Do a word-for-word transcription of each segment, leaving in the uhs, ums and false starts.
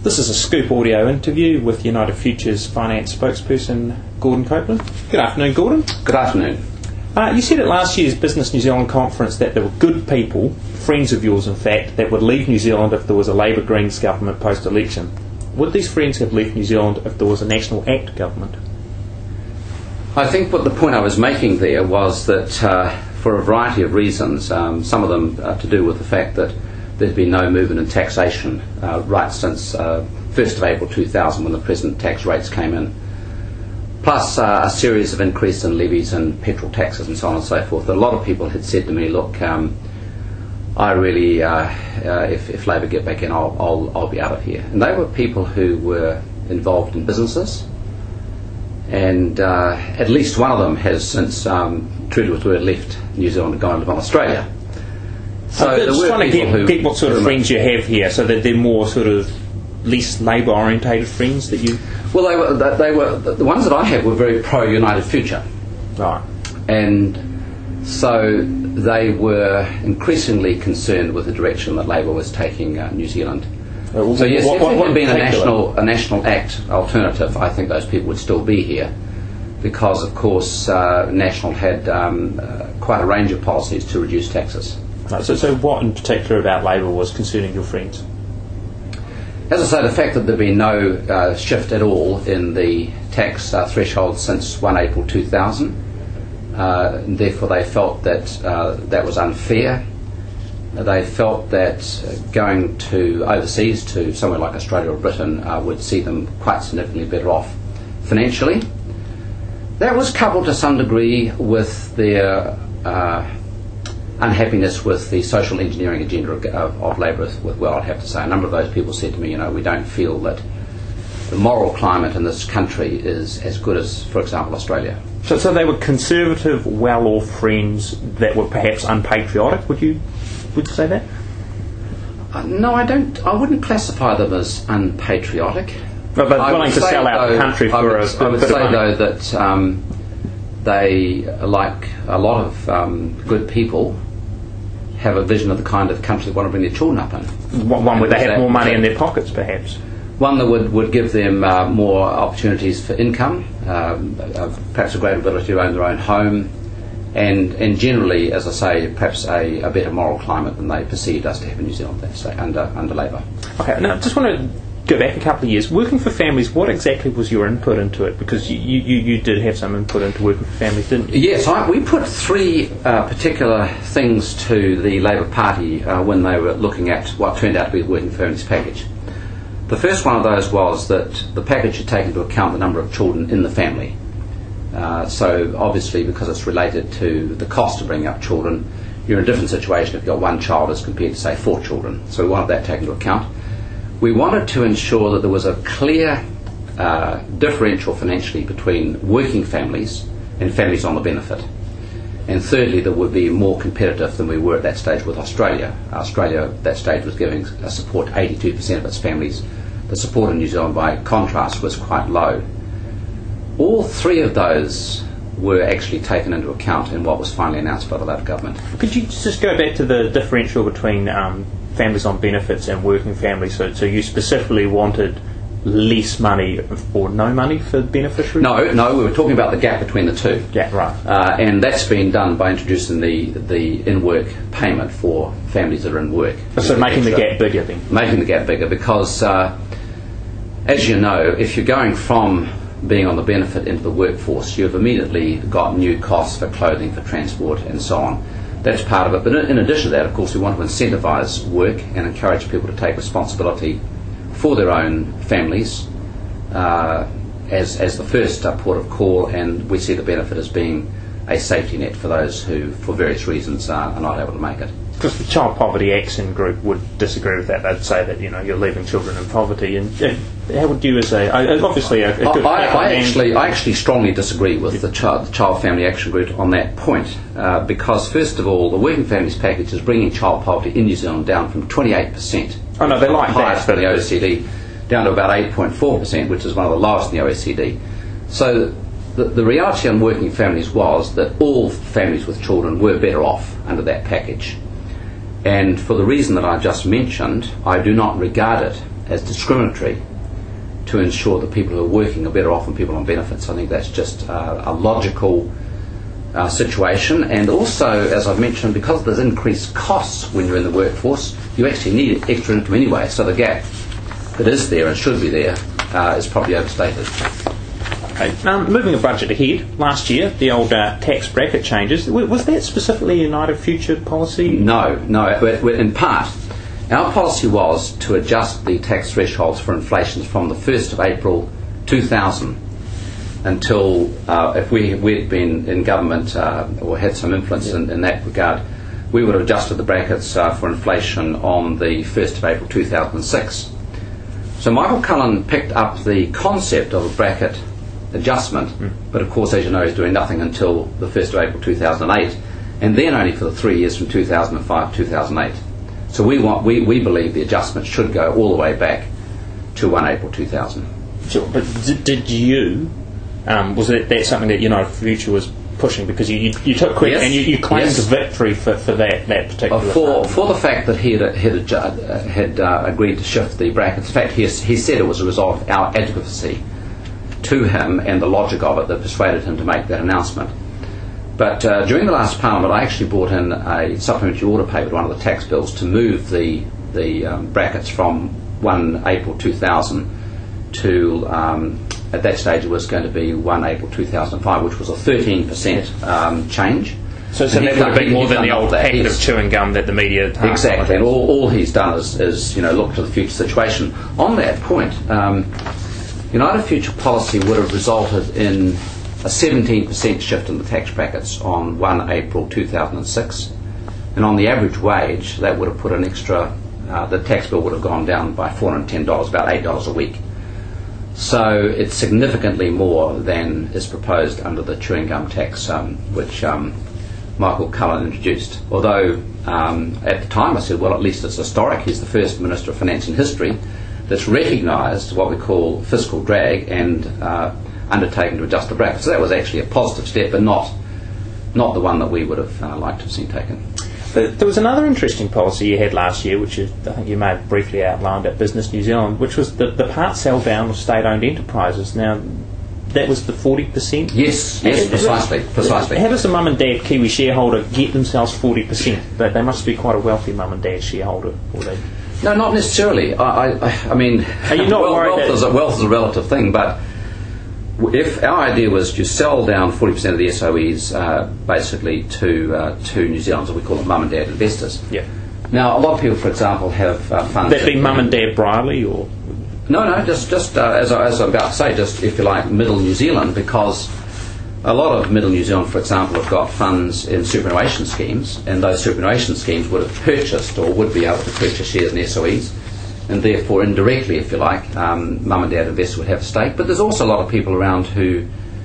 This is a Scoop audio interview with United Futures finance spokesperson Gordon Copeland. Good afternoon, Gordon. Good afternoon. Uh, you said at last year's Business New Zealand conference that there were good people, friends of yours in fact, that would leave New Zealand if there was a Labour Greens government post-election. Would these friends have left New Zealand if there was a National Act government? I think what the point I was making there was that uh, for a variety of reasons, um, some of them uh, to do with the fact that there's been no movement in taxation uh, right since uh, first of April two thousand when the present tax rates came in, plus uh, a series of increase in levies and petrol taxes and so on and so forth. A lot of people had said to me, look, um, I really, uh, uh, if, if Labour get back in, I'll, I'll, I'll be out of here. And they were people who were involved in businesses, and uh, at least one of them has since, um, true to his word, left New Zealand and gone to live in Australia. So I'm just trying to get, get what sort of friends you have here, so that they're more sort of less Labour-orientated friends that you... Well, they were, they were the ones that I had were very pro-United Future. Right. And so they were increasingly concerned with the direction that Labour was taking uh, New Zealand. Uh, so yes, what, if there had been a national, a National Act alternative, I think those people would still be here, because, of course, uh, National had um, uh, quite a range of policies to reduce taxes. Right, so, so what in particular about Labour was concerning your friends? As I say, the fact that there had been no uh, shift at all in the tax uh, threshold since first of April two thousand, uh, and therefore they felt that uh, that was unfair. They felt that uh, going to overseas to somewhere like Australia or Britain uh, would see them quite significantly better off financially. That was coupled to some degree with their uh, unhappiness with the social engineering agenda of, of, of Labour as well, I'd have to say. A number of those people said to me, you know, we don't feel that the moral climate in this country is as good as, for example, Australia. So, so they were conservative, well-off friends that were perhaps unpatriotic, would you, would you say that? Uh, no, I don't. I wouldn't classify them as unpatriotic. But, but willing to sell out though, the country for I would, a, a I would bit say, of money. though, that um, they, like a lot of um, good people, have a vision of the kind of country they want to bring their children up in. One, one where they have that, more money that, in their pockets, perhaps. One that would, would give them uh, more opportunities for income, um, uh, perhaps a greater ability to own their own home, and, and generally, as I say, perhaps a, a better moral climate than they perceived us to have in New Zealand, let's say, under, under Labour. Okay, now I just want to go back a couple of years. Working for families, what exactly was your input into it? Because you, you, you did have some input into working for families, didn't you? Yes, I, we put three uh, particular things to the Labour Party uh, when they were looking at what turned out to be the Working for Families package. The first one of those was that the package should take into account the number of children in the family. Uh, so obviously, because it's related to the cost of bringing up children, you're in a different situation if you've got one child as compared to, say, four children. So we wanted that taken into account. We wanted to ensure that there was a clear uh, differential financially between working families and families on the benefit. And thirdly, that would be more competitive than we were at that stage with Australia. Australia at that stage was giving a support to eighty-two percent of its families. The support in New Zealand, by contrast, was quite low. All three of those were actually taken into account in what was finally announced by the Labour government. Could you just go back to the differential between um, families on benefits and working families? So, so you specifically wanted less money or no money for beneficiaries? No, no, we were talking about the gap between the two. Yeah, right. Uh, and that's been done by introducing the, the in-work payment for families that are in work. So making the gap bigger then? Making the gap bigger because, uh, as you know, if you're going from being on the benefit into the workforce, you've immediately got new costs for clothing, for transport and so on. That's part of it. But in addition to that, of course, we want to incentivise work and encourage people to take responsibility for their own families uh, as, as the first uh, port of call, and we see the benefit as being a safety net for those who, for various reasons, uh, are not able to make it. Because the Child Poverty Action Group would disagree with that. They'd say that, you know, you're leaving children in poverty. And uh, how would you, as a obviously a, a good I, I actually I actually strongly disagree with the Child, the Child Family Action Group on that point, uh, because first of all, the Working Families Package is bringing child poverty in New Zealand down from twenty-eight percent. Oh no, they like that. For the O E C D, down to about eight point four percent, which is one of the lowest in the O E C D. So the, the reality on working families was that all families with children were better off under that package. And for the reason that I just mentioned, I do not regard it as discriminatory to ensure that people who are working are better off than people on benefits. I think that's just uh, a logical uh, situation. And also, as I've mentioned, because there's increased costs when you're in the workforce, you actually need extra income anyway. So the gap that is there and should be there uh, is probably overstated. Okay. Um, moving a budget ahead, last year, the old uh, tax bracket changes, w- was that specifically a United Future policy? No, no. In part, our policy was to adjust the tax thresholds for inflation from the first of April two thousand until, uh, if we had been in government uh, or had some influence yeah. in, in that regard, we would have adjusted the brackets uh, for inflation on the first of April two thousand six. So Michael Cullen picked up the concept of a bracket adjustment, mm. but of course, as you know, he's doing nothing until the first of April two thousand eight, and then only for the three years from two thousand five to two thousand eight. So we want, we, we believe the adjustment should go all the way back to the first of April two thousand. Sure, but did, did you, um, was that, that something that United Future was pushing? Because you, you, you took credit yes. and you, you claimed yes. victory for, for that, that particular... Uh, for, for the fact that he had, had, uh, had uh, agreed to shift the brackets. In fact, he, he said it was a result of our advocacy to him and the logic of it that persuaded him to make that announcement. But uh, during the last Parliament, I actually brought in a supplementary order paper to one of the tax bills to move the the um, brackets from the first of April two thousand to, um, at that stage it was going to be the first of April two thousand five, which was a thirteen percent um, change. So, so that would have been more than the old packet of chewing gum that the media... Exactly, and all, all he's done is, is you know, look to the future situation. On that point, um, United Future policy would have resulted in a seventeen percent shift in the tax brackets on the first of April two thousand six, and on the average wage that would have put an extra, uh, the tax bill would have gone down by four hundred ten dollars, about eight dollars a week. So it's significantly more than is proposed under the chewing gum tax, um, which um, Michael Cullen introduced. Although um, at the time I said, well, at least it's historic. He's the first Minister of Finance in history that's recognised what we call fiscal drag and uh, undertaken to adjust the bracket. So that was actually a positive step, but not not the one that we would have uh, liked to have seen taken. But there was another interesting policy you had last year, which is, I think you may have briefly outlined at Business New Zealand, which was the, the part sell down of state-owned enterprises. Now, that was the forty percent? Yes, yes, precisely, precisely. How does a mum and dad Kiwi shareholder get themselves forty percent? They, they must be quite a wealthy mum and dad shareholder, or they... No, not necessarily. I, I, I mean, Are you not well, worried wealth, that is a, wealth is a relative thing, but if our idea was to sell down forty percent of the S O Es uh, basically to uh, to New Zealanders, we call them mum and dad investors. Yeah. Now, a lot of people, for example, have uh, funds... That be mum and dad Briley, or...? No, no, just, just uh, as, I, as I'm about to say, just, if you like, middle New Zealand, because a lot of middle New Zealand, for example, have got funds in superannuation schemes, and those superannuation schemes would have purchased or would be able to purchase shares in S O Es, and therefore indirectly, if you like, um, mum and dad investors would have a stake. But there's also a lot of people around who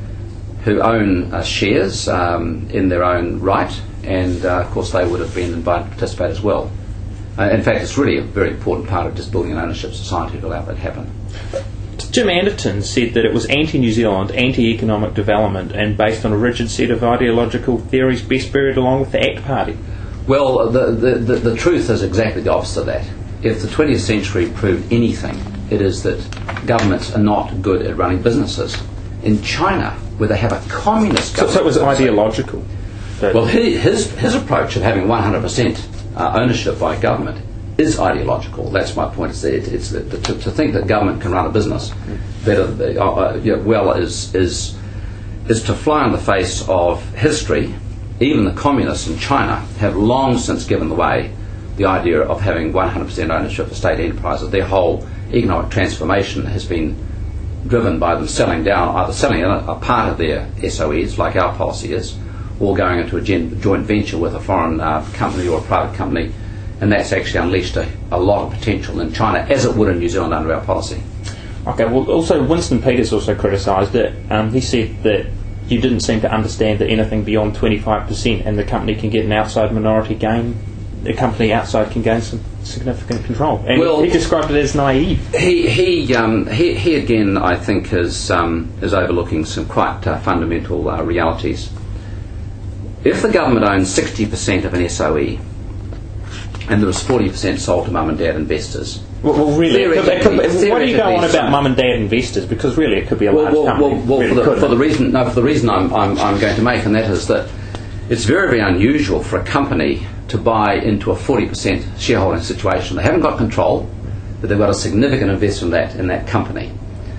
who own uh, shares um, in their own right, and uh, of course they would have been invited to participate as well. Uh, in fact, it's really a very important part of just building an ownership society to allow that to happen. Jim Anderton said that it was anti-New Zealand, anti-economic development, and based on a rigid set of ideological theories best buried along with the ACT Party. Well, the, the, the, the truth is exactly the opposite of that. If the twentieth century proved anything, it is that governments are not good at running businesses. In China, where they have a communist government... So, so it was ideological? Well, his, his approach of having one hundred percent uh, ownership by government is ideological. That's my point. It's, it, it's the, the, to, to think that government can run a business better, uh, uh, you know, well, is, is, is to fly in the face of history. Even the communists in China have long since given the way the idea of having one hundred percent ownership of state enterprises. Their whole economic transformation has been driven by them selling down, either selling a, a part of their S O Es, like our policy is, or going into a gen, joint venture with a foreign uh, company or a private company, and that's actually unleashed a, a lot of potential in China, as it would in New Zealand under our policy. Okay, well, also Winston Peters also criticised it. Um, he said that you didn't seem to understand that anything beyond twenty-five percent and the company can get an outside minority gain, the company outside can gain some significant control. And well, he described it as naive. He he um, he, he again, I think, is um, is overlooking some quite uh, fundamental uh, realities. If the government owns sixty percent of an S O E, and there was forty percent sold to mum and dad investors. Well, well really, it could, it could, what do you go on about some, mum and dad investors? Because really, it could be a well, large well, company. Well, well really for, the, could, for the reason, no, for the reason I'm, I'm, I'm going to make, and that is that it's very, very unusual for a company to buy into a forty percent shareholding situation. They haven't got control, but they've got a significant investment in that in that company.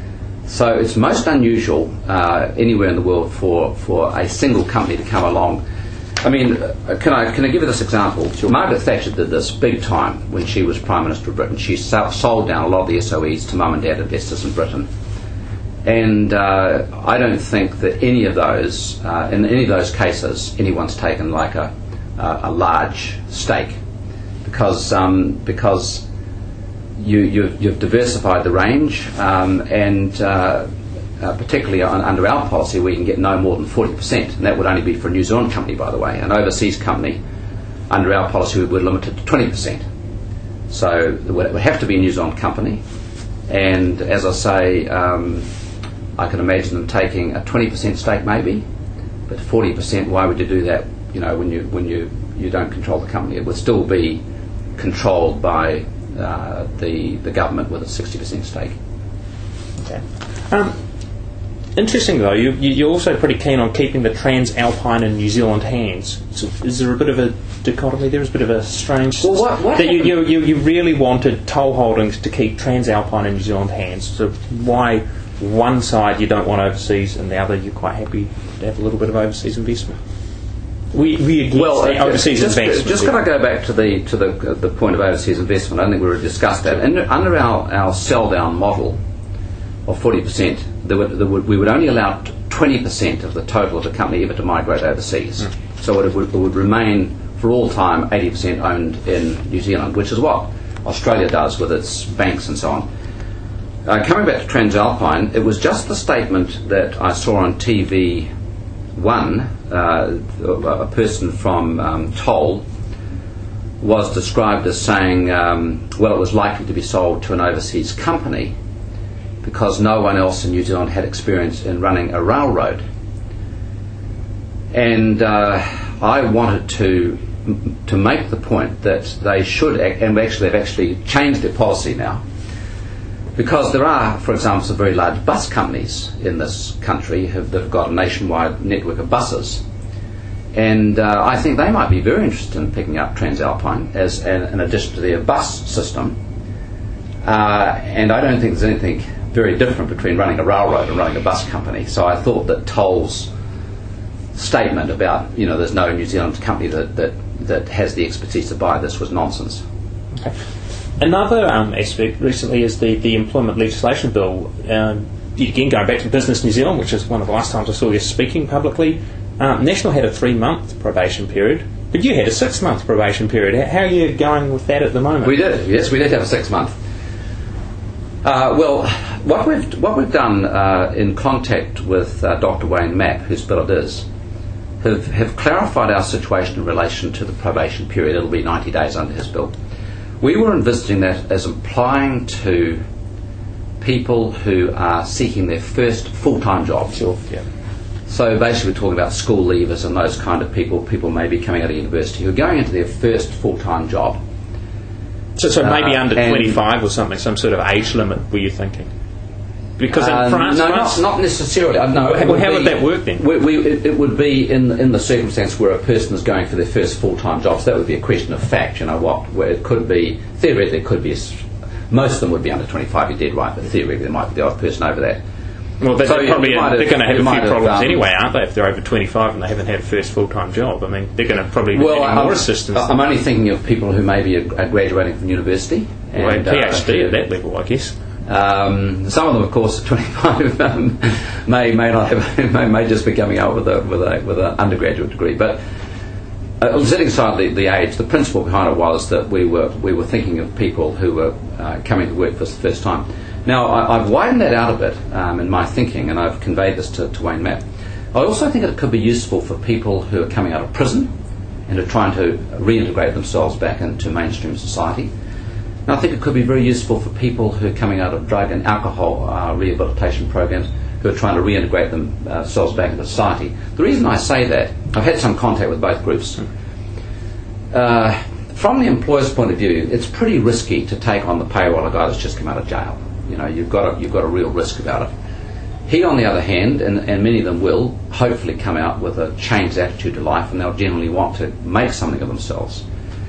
So it's most unusual uh, anywhere in the world for, for a single company to come along. I mean, uh, can I can I give you this example? Sure. Margaret Thatcher did this big time when she was Prime Minister of Britain. She so- sold down a lot of the S O Es to mum and dad investors in Britain. And uh, I don't think that any of those, uh, in any of those cases, anyone's taken like a, uh, a large stake, because um, because you, you've, you've diversified the range, um, and uh, uh, particularly on, under our policy, we can get no more than forty percent, and that would only be for a New Zealand company, by the way. An overseas company, under our policy, we're limited to twenty percent. So it would have to be a New Zealand company, and as I say. Um, I can imagine them taking a twenty percent stake maybe, but forty percent, why would you do that, you know, when you when you, you don't control the company? It would still be controlled by uh, the the government with a sixty percent stake. Okay. Um, interesting though, you, you're also pretty keen on keeping the Transalpine in New Zealand hands. So is there a bit of a dichotomy there? Is a bit of a strange... Well, what, what that you, you, you, you really wanted Toll Holdings to keep Transalpine in New Zealand hands. So why... one side you don't want overseas, and the other you're quite happy to have a little bit of overseas investment? We we against well, the uh, overseas just, investment. Just going to go back to the to the uh, the point of overseas investment. I think we already discussed that. And under our, our sell down model of forty percent, there would, there would, we would only allow twenty percent of the total of the company ever to migrate overseas. Mm. So it would, it would remain for all time eighty percent owned in New Zealand, which is what Australia does with its banks and so on. Uh, coming back to Transalpine, it was just the statement that I saw on T V one, uh, a person from um, Toll was described as saying, um, well, it was likely to be sold to an overseas company because no one else in New Zealand had experience in running a railroad. And uh, I wanted to to make the point that they should, act, and actually they've actually changed their policy now, because there are, for example, some very large bus companies in this country have, that have got a nationwide network of buses. And uh, I think they might be very interested in picking up Transalpine as an, an addition to their bus system. Uh, and I don't think there's anything very different between running a railroad and running a bus company. So I thought that Toll's statement about, you know, there's no New Zealand company that, that, that has the expertise to buy this was nonsense. Okay. Another um, aspect recently is the, the employment legislation bill. Um, again, going back to Business New Zealand, which is one of the last times I saw you speaking publicly, um, National had a three-month probation period, but you had a six-month probation period. How are you going with that at the moment? We did, yes, we did have a six-month. Uh, well, what we've what we've done uh, in contact with uh, Doctor Wayne Mapp, whose bill it is, have, have clarified our situation in relation to the probation period. It'll be ninety days under his bill. We were envisaging that as applying to people who are seeking their first full-time job. Sure, yeah. So basically we're talking about school leavers and those kind of people, people maybe coming out of university who are going into their first full-time job. So, so maybe uh, under twenty-five or something, some sort of age limit, were you thinking? Because in um, France... No, France, not, not necessarily. Uh, no, well, how would that work then? We, we, it, it would be in in the circumstance where a person is going for their first full-time job. So that would be a question of fact, you know, what, where it could be, theoretically it could be, most of them would be under twenty-five, you're dead right, but theoretically there might be the odd person over that. Well, they're, so they're, probably, have, they're going to have a few problems have, um, anyway, aren't they, if they're over twenty-five and they haven't had a first full-time job? I mean, they're going to probably well, need I'm, more assistance. I'm only thinking of people who maybe are, are graduating from university. And, well, PhD uh, at that level, I guess. Um, some of them, of course, at twenty-five um, may may not have may, may just be coming out with a with a with an undergraduate degree. But uh, setting aside the, the age, the principle behind it was that we were we were thinking of people who were uh, coming to work for the first time. Now I, I've widened that out a bit um, in my thinking, and I've conveyed this to, to Wayne Mapp. I also think that it could be useful for people who are coming out of prison and are trying to reintegrate themselves back into mainstream society. And I think it could be very useful for people who are coming out of drug and alcohol uh, rehabilitation programs who are trying to reintegrate themselves back into society. The reason I say that, I've had some contact with both groups. Uh, from the employer's point of view, it's pretty risky to take on the payroll a guy that's just come out of jail. You know, you've got a, you've got a real risk about it. He, on the other hand, and, and many of them will, hopefully come out with a changed attitude to life, and they'll generally want to make something of themselves.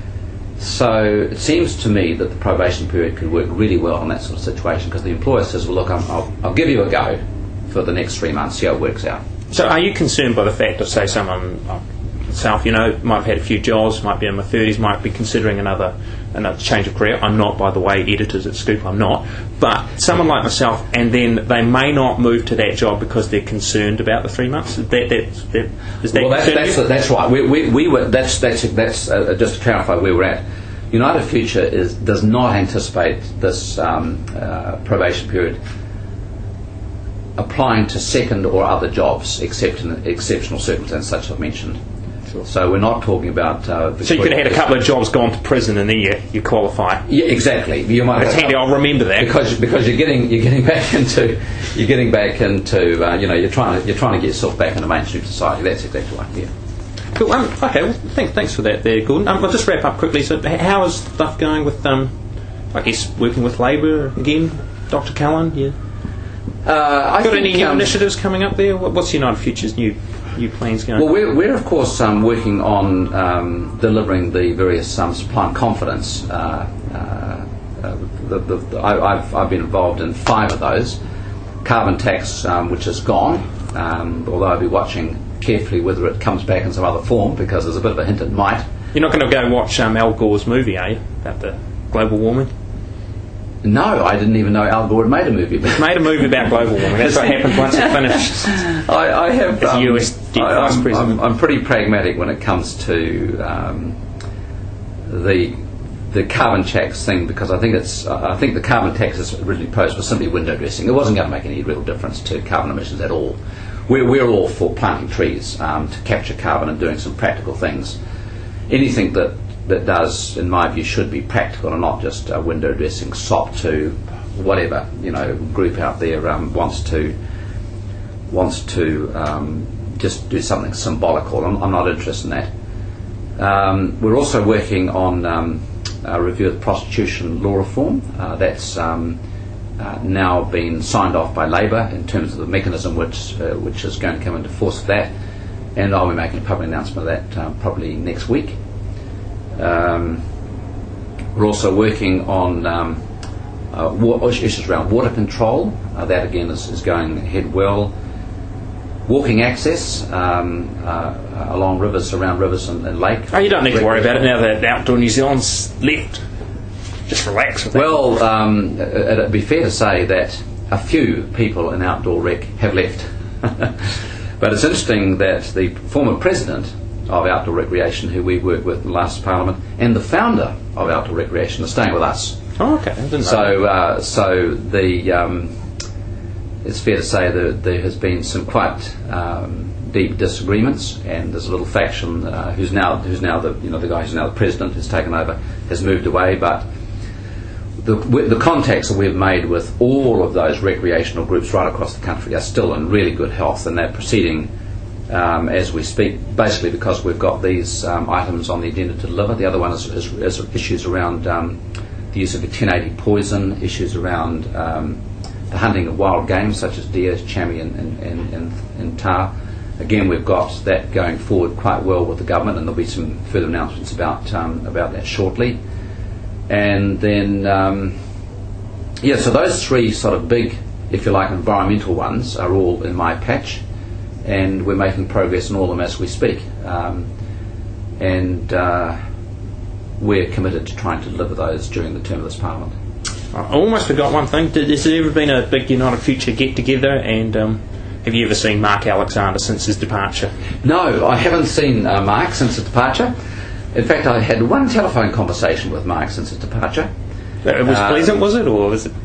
So it seems to me that the probation period could work really well in that sort of situation, because the employer says, well, look, I'm, I'll, I'll give you a go for the next three months, see how it works out. So are you concerned by the fact of, say, someone like myself, you know, might have had a few jobs, might be in my thirties, might be considering another another change of career? I'm not, by the way, editors at Scoop, I'm not. But someone like myself, and then they may not move to that job because they're concerned about the three months. That, that, that, is that well, that's, that's, that's right. We, we, we were, that's, that's, that's uh, just to clarify where we're at. United Future is, does not anticipate this um, uh, probation period applying to second or other jobs, except in exceptional circumstances such as I've mentioned. Sure. So we're not talking about... Uh, so you could have had a couple of jobs, gone to prison, and then you, you qualify. Yeah, exactly. You might have handy, I'll remember that. Because because you're getting you're getting back into you're getting back into uh, you know you're trying to you're trying to get yourself back into mainstream society. That's exactly right. Yeah. Cool. Um, okay. Well, thanks thanks for that, there, Gordon. Um, I'll just wrap up quickly. So, how is stuff going with um, I guess working with Labour again, Doctor Cullen? Yeah. Uh, I Got think, any new um, initiatives coming up there? What's United Future's new new plans going? Well, we're, we're of course um, working on um, delivering the various um, supply and confidence. Uh, uh, uh, the, the, the, I, I've, I've been involved in five of those. Carbon tax, um, which is gone, um, although I'll be watching carefully whether it comes back in some other form, because there's a bit of a hint it might. You're not going to go watch um, Al Gore's movie, are you, about the global warming? No, I didn't even know Al Gore had made a movie about it. Made a movie about global warming. That's what happened once it finished. I, I have... As Um, U S Vice I'm, President. I'm, I'm pretty pragmatic when it comes to um, the the carbon tax thing, because I think it's I think the carbon tax is originally posed for simply window dressing. It wasn't going to make any real difference to carbon emissions at all. We're, we're all for planting trees um, to capture carbon and doing some practical things. Anything that that does, in my view, should be practical and not just a window dressing sop to whatever, you know, group out there um, wants to wants to um, just do something symbolical. I'm, I'm not interested in that. Um, we're also working on um, a review of prostitution law reform. Uh, that's um, uh, now been signed off by Labour in terms of the mechanism which uh, which is going to come into force for that, and I'll be making a public announcement of that um, probably next week. Um, we're also working on um, uh, wa- issues around water control. Uh, that again is, is going ahead well. Walking access um, uh, along rivers, around rivers and, and lakes. Oh, you don't need to worry about it now that Outdoor New Zealand's left. Just relax with that. Well, um, it, it'd be fair to say that a few people in Outdoor Rec have left. But it's interesting that the former president of Outdoor Recreation, who we worked with in the last Parliament, and the founder of Outdoor Recreation are staying with us. Oh, okay. I didn't know so, uh, so the um, it's fair to say that there has been some quite um, deep disagreements, and there's a little faction uh, who's now who's now the you know the guy who's now the president has taken over, has moved away, but. The, the contacts that we've made with all of those recreational groups right across the country are still in really good health, and they're proceeding um, as we speak, basically because we've got these um, items on the agenda to deliver. The other one is, is, is issues around um, the use of a ten eighty poison, issues around um, the hunting of wild game such as deer, chamois and, and, and, and, and tar. Again, we've got that going forward quite well with the government, and there'll be some further announcements about um, about that shortly. And then, um, yeah, so those three sort of big, if you like, environmental ones are all in my patch, and we're making progress on all of them as we speak. Um, and uh, we're committed to trying to deliver those during the term of this Parliament. I almost forgot one thing. Did, has there ever been a big United Future get-together, and um, have you ever seen Mark Alexander since his departure? No, I haven't seen uh, Mark since his departure. In fact, I had one telephone conversation with Mark since his departure. It was um, pleasant, was it, or was it?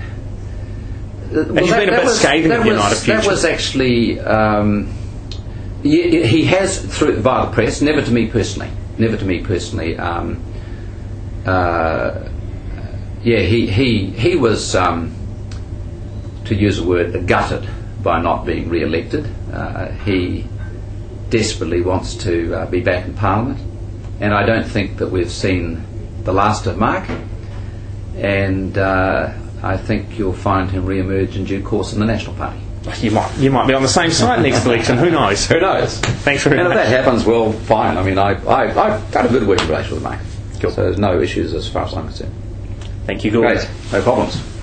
Well, Has you been a bit was, scathing of United Future? That was actually um, he, he has through via the press, never to me personally, never to me personally. Um, uh, yeah, he he he was, um, to use a word, gutted by not being re-elected. Uh, he desperately wants to uh, be back in Parliament. and I don't think that we've seen the last of Mark, and uh, I think you'll find him re-emerge in due course in the National Party. You might, you might be on the same side next election. Who knows? Who knows? Thanks very and much. And if that happens, well, fine. I mean, I, I, I've got a good working relationship with Mark. Cool. So there's no issues as far as I'm concerned. Thank you, Gordon. Great. No problems.